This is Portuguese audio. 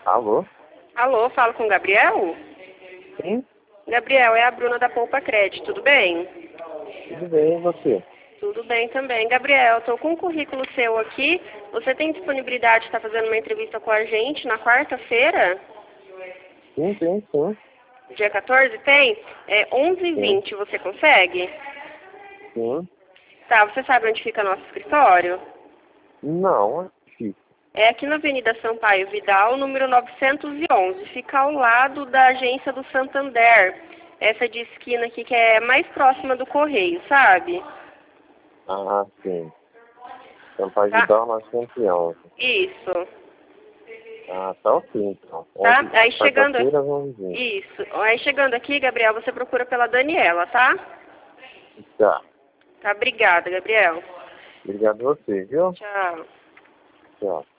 Alô? Alô, falo com o Gabriel? Sim? Gabriel, é a Bruna da Poupa Crédito, tudo bem? Tudo bem, e você? Tudo bem também. Gabriel, estou com um currículo seu aqui. Você tem disponibilidade de estar fazendo uma entrevista com a gente na quarta-feira? Sim, sim, sim. Dia 14 tem? É Sim, 11h20, você consegue? sim. Tá, você sabe onde fica nosso escritório? Não, é difícil. É aqui na Avenida Sampaio Vidal, número 911. Fica ao lado da agência do Santander. Essa de esquina aqui que é mais próxima do Correio, sabe? Ah, sim. Sampaio Tá? Vidal 911. Isso. Ah, tá ok, então. Tá? Aí chegando... Quarta-feira, vamos ver. Isso. Aí chegando aqui, Gabriel, você procura pela Daniela, tá? Tá. Tá, obrigada, Gabriel. Obrigado a você, viu? Tchau. Tchau.